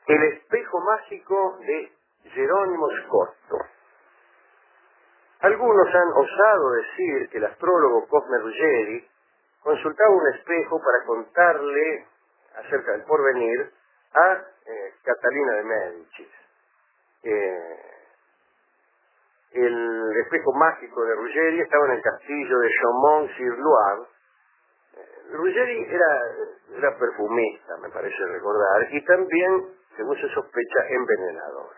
El espejo mágico de Jerónimo Scotto. Algunos han osado decir que el astrólogo Cosme Ruggeri consultaba un espejo para contarle acerca del porvenir a Catalina de Médicis. El espejo mágico de Ruggeri estaba en el castillo de Chaumont-sur-Loire. Ruggeri era perfumista, me parece recordar, y también, según se sospecha, envenenador.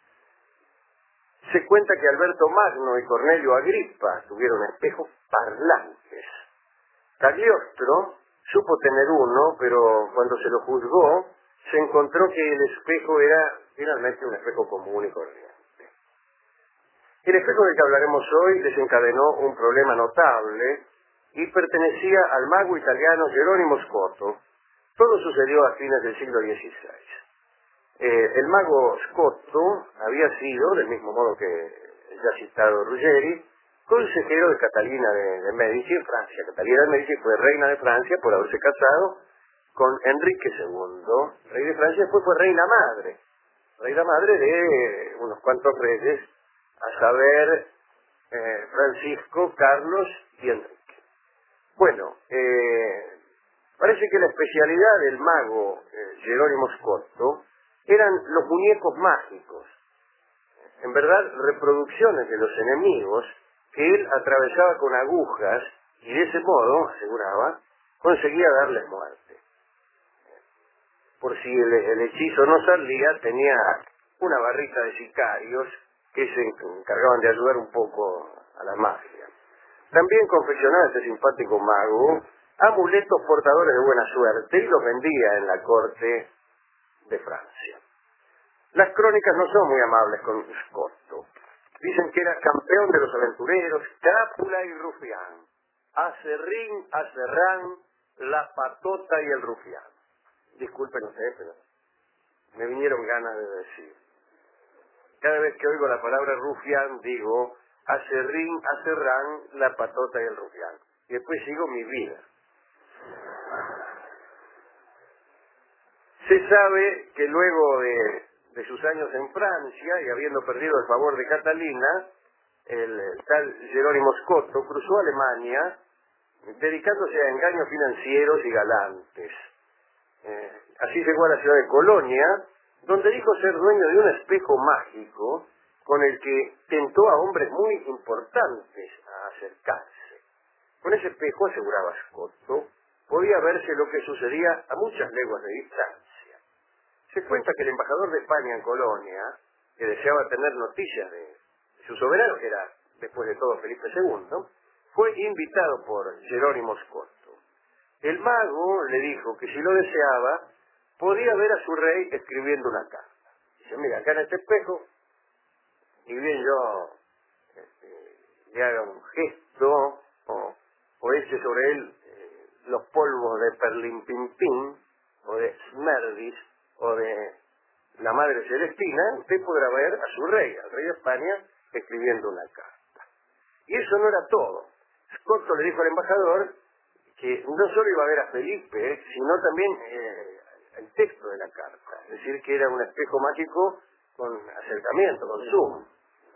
Se cuenta que Alberto Magno y Cornelio Agripa tuvieron espejos parlantes. Cagliostro supo tener uno, pero cuando se lo juzgó, se encontró que el espejo era finalmente un espejo común y corriente. El espejo del que hablaremos hoy desencadenó un problema notable y pertenecía al mago italiano Jerónimo Scotto. Todo sucedió a fines del siglo XVI. El mago Scotto había sido, del mismo modo que ya citado Ruggeri, consejero de Catalina de Medici en Francia. Catalina de Medici fue reina de Francia por haberse casado con Enrique II, rey de Francia. Después fue reina madre de unos cuantos reyes, a saber, Francisco, Carlos y Enrique. Bueno, parece que la especialidad del mago Jerónimo Scotto eran los muñecos mágicos, en verdad reproducciones de los enemigos que él atravesaba con agujas y de ese modo, aseguraba, conseguía darles muerte. Por si el hechizo no salía, tenía una barrita de sicarios que se encargaban de ayudar un poco a la magia. También confeccionaba este simpático mago amuletos portadores de buena suerte y los vendía en la corte de Francia. Las crónicas no son muy amables con Scotto. Dicen que era campeón de los aventureros, crápula y rufián, acerrín, acerrán, la patota y el rufián. Disculpen ustedes, pero me vinieron ganas de decir. Cada vez que oigo la palabra rufián, digo acerrín, acerrán, la patota y el rufián. Y después sigo mi vida. Se sabe que luego de sus años en Francia y habiendo perdido el favor de Catalina, el tal Jerónimo Scotto cruzó Alemania dedicándose a engaños financieros y galantes. Así llegó a la ciudad de Colonia, donde dijo ser dueño de un espejo mágico con el que tentó a hombres muy importantes a acercarse. Con ese espejo, aseguraba Scotto, podía verse lo que sucedía a muchas leguas de distancia. Se cuenta que el embajador de España en Colonia, que deseaba tener noticias de su soberano, que era después de todo Felipe II, fue invitado por Jerónimo Scotto. El mago le dijo que si lo deseaba, podía ver a su rey escribiendo una carta. Dice, mira, acá en este espejo, y bien yo le haga un gesto, o eche sobre él los polvos de Perlimpimpín, o de Smerdis, o de la Madre Celestina, usted podrá ver a su rey, al rey de España, escribiendo una carta. Y eso no era todo. Scotto le dijo al embajador que no solo iba a ver a Felipe, sino también el texto de la carta. Es decir, que era un espejo mágico con acercamiento, con zoom.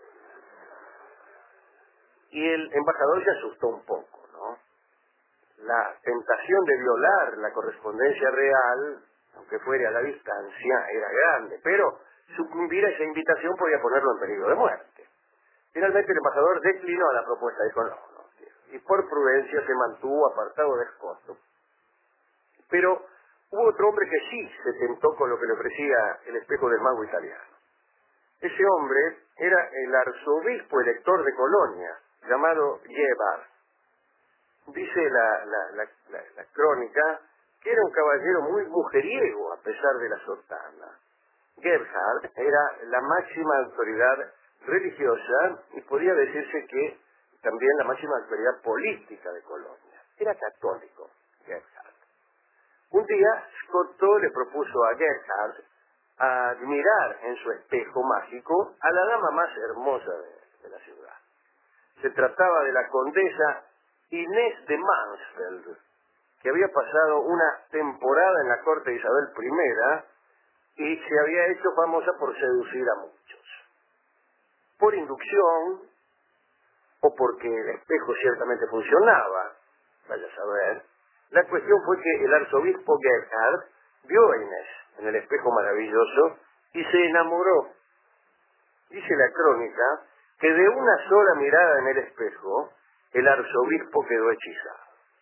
Y el embajador se asustó un poco, ¿no? La tentación de violar la correspondencia real, aunque fuera a la distancia, era grande, pero sucumbir a esa invitación podía ponerlo en peligro de muerte. Finalmente el embajador declinó la propuesta, dijo no, y por prudencia se mantuvo apartado de Scotto. Pero hubo otro hombre que sí se tentó con lo que le ofrecía el espejo del mago italiano. Ese hombre era el arzobispo elector de Colonia, llamado Gebhard. Dice la crónica que era un caballero muy mujeriego a pesar de la sotana. Gebhard era la máxima autoridad religiosa y podía decirse que también la máxima autoridad política de Colonia. Era católico, Gebhard. Un día, Scotto le propuso a Gebhard admirar en su espejo mágico a la dama más hermosa de la ciudad. Se trataba de la condesa Inés de Mansfeld, que había pasado una temporada en la corte de Isabel I y se había hecho famosa por seducir a muchos. Por inducción, o porque el espejo ciertamente funcionaba, vaya a saber, la cuestión fue que el arzobispo Gebhard vio a Inés en el espejo maravilloso y se enamoró. Dice la crónica que de una sola mirada en el espejo, el arzobispo quedó hechizado.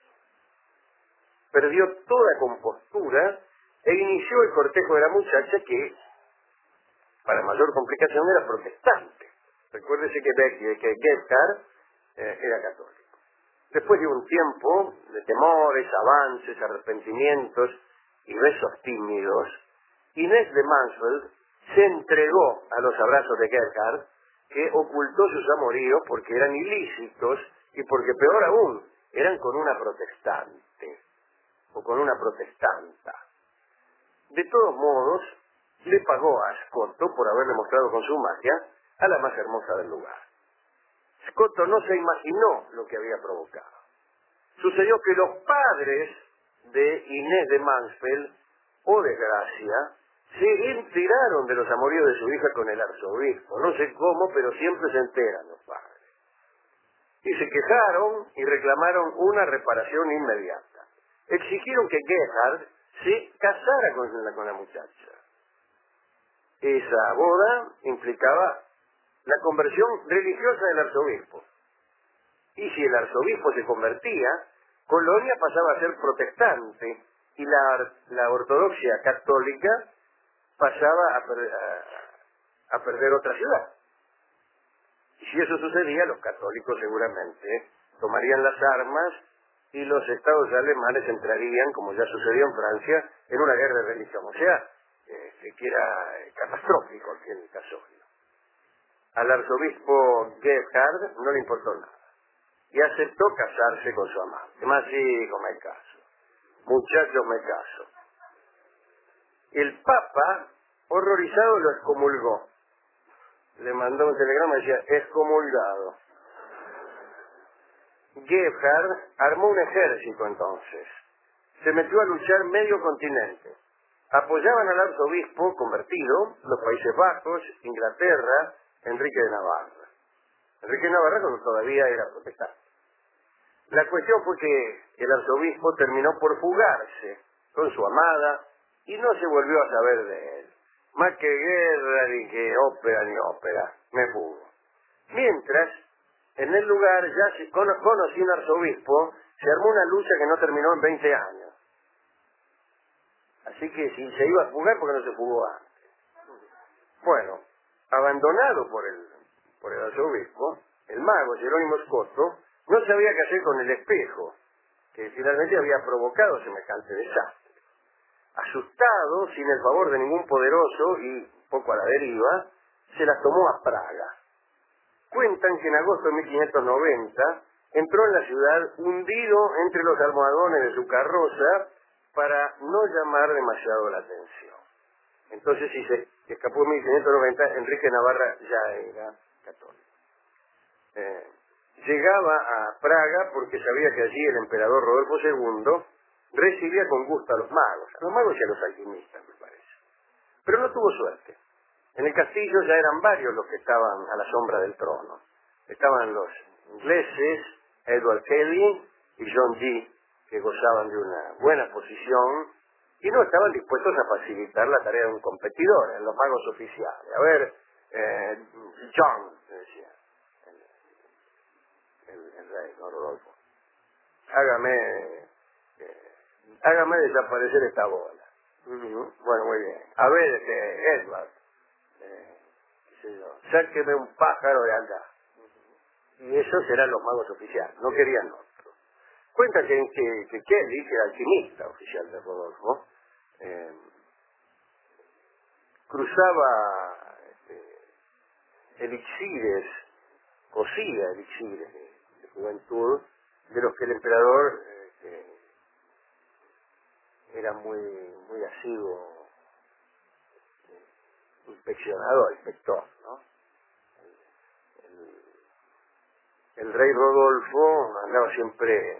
Perdió toda compostura e inició el cortejo de la muchacha que, para mayor complicación, era protestante. Recuérdese que Gebhard era católico. Después de un tiempo de temores, avances, arrepentimientos y besos tímidos, Inés de Mansfeld se entregó a los abrazos de Gebhard, que ocultó sus amoríos porque eran ilícitos y porque, peor aún, eran con una protestante o con una protestanta. De todos modos, le pagó a Scotto por haberle mostrado con su magia a la más hermosa del lugar. Scotto no se imaginó lo que había provocado. Sucedió que los padres de Inés de Mansfeld, oh desgracia, se enteraron de los amoríos de su hija con el arzobispo. No sé cómo, pero siempre se enteran los padres. Y se quejaron y reclamaron una reparación inmediata. Exigieron que Gebhard se casara con la muchacha. Esa boda implicaba la conversión religiosa del arzobispo. Y si el arzobispo se convertía, Colonia pasaba a ser protestante y la ortodoxia católica pasaba a perder otra ciudad. Y si eso sucedía, los católicos seguramente tomarían las armas y los estados alemanes entrarían, como ya sucedió en Francia, en una guerra de religión. O sea, que era catastrófico aquel caso. Al arzobispo Gebhard no le importó nada y aceptó casarse con su amante. Más hijo, me caso. Muchachos, me caso. El Papa, horrorizado, lo excomulgó. Le mandó un telegrama y decía, excomulgado. Gebhard armó un ejército entonces. Se metió a luchar medio continente. Apoyaban al arzobispo convertido los Países Bajos, Inglaterra, Enrique de Navarra. Enrique de Navarra cuando todavía era protestante. La cuestión fue que el arzobispo terminó por fugarse con su amada y no se volvió a saber de él. Más que guerra, ni que ópera, ni ópera. Me fugo. Mientras, en el lugar, ya se conocí un arzobispo, se armó una lucha que no terminó en 20 años. Así que si se iba a fugar, ¿por qué no se fugó antes? Bueno, abandonado por el arzobispo, el mago Jerónimo Scotto no sabía qué hacer con el espejo, que finalmente había provocado semejante desastre. Asustado, sin el favor de ningún poderoso y poco a la deriva, se las tomó a Praga. Cuentan que en agosto de 1590 entró en la ciudad hundido entre los almohadones de su carroza para no llamar demasiado la atención. Entonces, si se escapó en 1590, Enrique Navarra ya era católico. Llegaba a Praga porque sabía que allí el emperador Rodolfo II recibía con gusto a los magos y a los alquimistas, me parece. Pero no tuvo suerte. En el castillo ya eran varios los que estaban a la sombra del trono. Estaban los ingleses, Edward Kelly y John Dee, que gozaban de una buena posición y no estaban dispuestos a facilitar la tarea de un competidor, en los magos oficiales. A ver, John, decía el rey, no Rodolfo, hágame desaparecer esta bola. Bueno, muy bien. A ver, Edward, qué sé yo, sáqueme un pájaro de acá. Y esos eran los magos oficiales, no querían otro. Cuenta que Kelly, que era alquimista oficial de Rodolfo, cruzaba elixires, cosía elixires de juventud, de los que el emperador era muy asiduo inspector, ¿no? El rey Rodolfo andaba siempre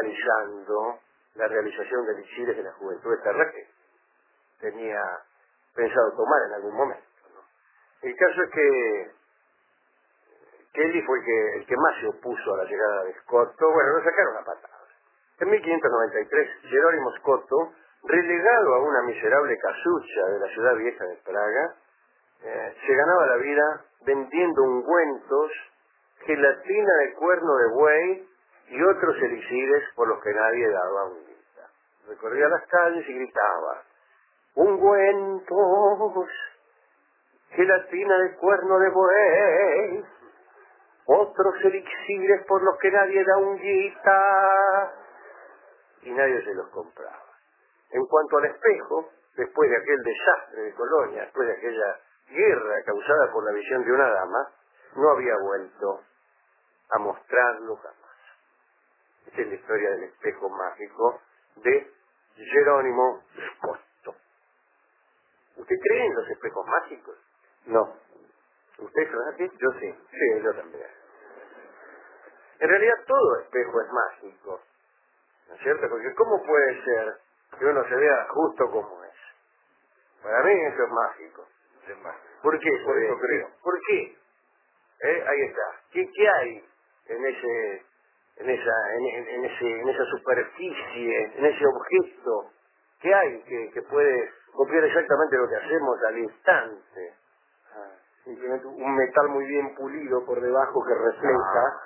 fiscalizando la realización de elixires de la juventud de Terra, que tenía pensado tomar en algún momento, ¿no? El caso es que Kelly fue el que más se opuso a la llegada de Scotto. Bueno, lo sacaron a patadas. En 1593, Jerónimo Scotto, relegado a una miserable casucha de la ciudad vieja de Praga, se ganaba la vida vendiendo ungüentos, gelatina de cuerno de buey y otros elixires por los que nadie daba un guita. Recorría las calles y gritaba: ungüentos, gelatina de cuerno de buey, otros elixires por los que nadie da un guita. Y nadie se los compraba. En cuanto al espejo, después de aquel desastre de Colonia, después de aquella guerra causada por la visión de una dama, no había vuelto a mostrarlo jamás. Esta es la historia del espejo mágico de Jerónimo Scotto. ¿Usted cree en los espejos mágicos? No. ¿Usted, Francis? Yo sí. Sí, yo también. En realidad todo espejo es mágico, ¿no es cierto? Porque ¿cómo puede ser que uno se vea justo como es? Para mí eso es mágico. Es mágico. ¿Por qué? Por eso creo. ¿Por qué? Ahí está. ¿Qué hay en esa superficie, en ese objeto? ¿Qué hay que puede copiar exactamente lo que hacemos al instante? Simplemente un metal muy bien pulido por debajo que refleja.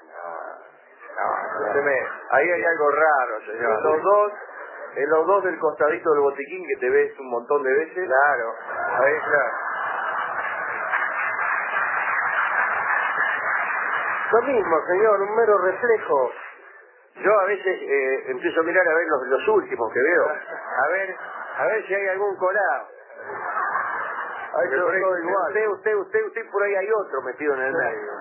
Ahí hay algo raro, señor. En los dos del costadito del botiquín que te ves un montón de veces. Claro, ahí claro. Lo mismo, señor, un mero reflejo. Yo a veces empiezo a mirar a ver los últimos que veo. A ver si hay algún colado. Ahí te Por ahí, todo igual. usted, por ahí hay otro metido en el medio.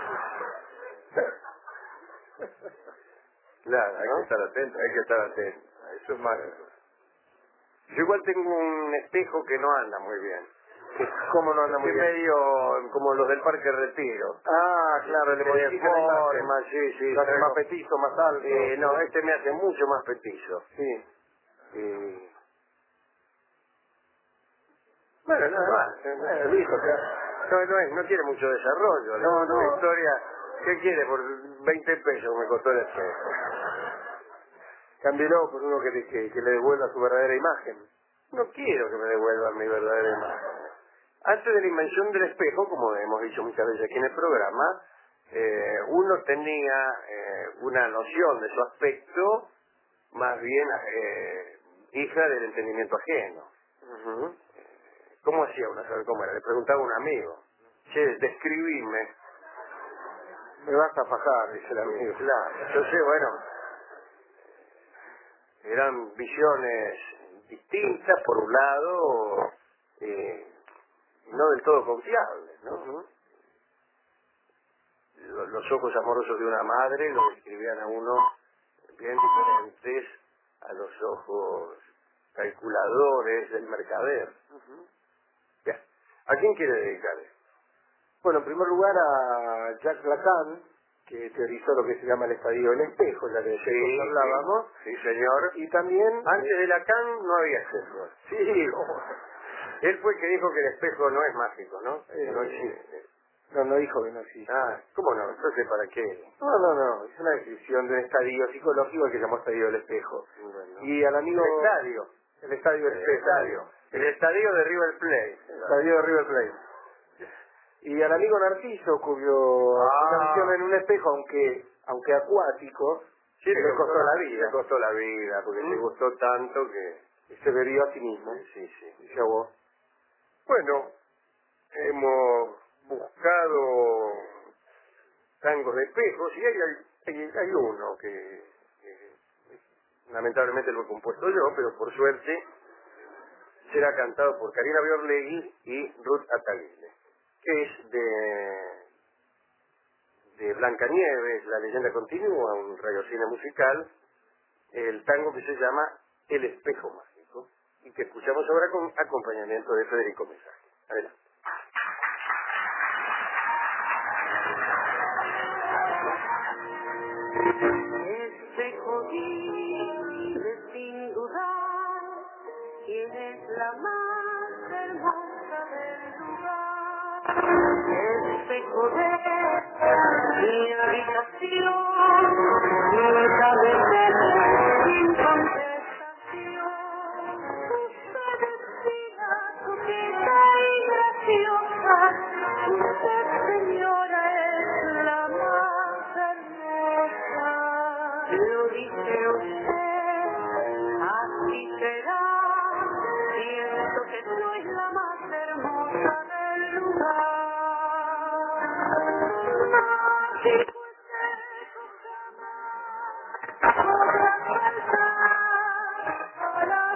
Claro, Hay que estar atento, hay que estar atento. Eso es mágico. Yo igual tengo un espejo que no anda muy bien. ¿Cómo no anda muy bien? Medio como los del Parque Retiro. Ah, claro, le modifica la imagen. Sí, Lo hace más petizo, más alto. No, este me hace mucho más petizo. Sí. Bueno, nada más. Listo, No tiene mucho desarrollo. La historia, ¿qué quiere? Por 20 pesos me costó el espejo. Cámbielo por uno que le devuelva su verdadera imagen. No quiero que me devuelvan mi verdadera imagen. Antes de la invención del espejo, como hemos dicho muchas veces aquí en el programa, uno tenía una noción de su aspecto más bien hija del entendimiento ajeno. ¿Cómo hacía uno saber cómo era? Le preguntaba a un amigo: che, describime. Me vas a fajar, dice el amigo. Claro, entonces, bueno, eran visiones distintas, por un lado, no del todo confiables, ¿no? Los ojos amorosos de una madre lo describían a uno bien diferentes a los ojos calculadores del mercader. Bien. ¿A quién quiere dedicarle? Bueno, en primer lugar a Jacques Lacan, que teorizó lo que se llama el estadio del espejo, ya que después hablábamos. Sí, señor. Y también... Antes de Lacan no había espejos. Sí. Él fue el que dijo que el espejo no es mágico, ¿no? No existe. No dijo que no existe. ¿Cómo no? Entonces, ¿para qué? No. Es una descripción de un estadio psicológico que se llamó estadio del espejo. Bueno. Y al amigo... El estadio del espejo. El estadio de River Plate. El estadio de River Plate. Y al amigo Narciso, cuyo canción en un espejo, aunque acuático, sí, le costó la vida. Le costó la vida, porque le gustó tanto que se bebió a sí mismo. Sí. Dice vos. Bueno, hemos buscado tangos de espejos y hay uno que lamentablemente lo he compuesto yo, pero por suerte será cantado por Karina Biorlegui y Ruth Ataguile, que es de Blancanieves, La leyenda continúa, un radiocine musical, el tango que se llama El espejo mágico, y que escuchamos ahora con acompañamiento de Federico Mesaje. Adelante. Espejo dime sin dudar quién es la más hermosa mi habitación, mi cabecera sin contestación. Usted es fina, coqueta y graciosa, usted señora es la más hermosa. Lo dice usted, así será, siento que soy la más hermosa del lugar. Si fuese con jamás podrá faltar a la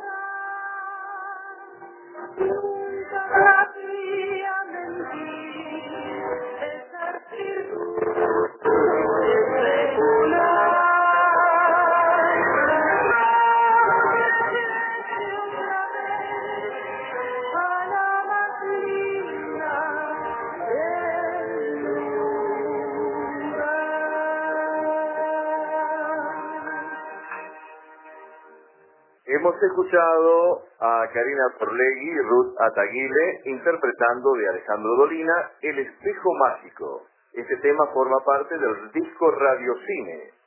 verdad. Nunca sabía mentir, esa virtud es regular. A la más linda del lugar. Hemos escuchado a Karina Torlegui y Ruth Ataguile interpretando de Alejandro Dolina El espejo mágico. Este tema forma parte del disco Radiocine,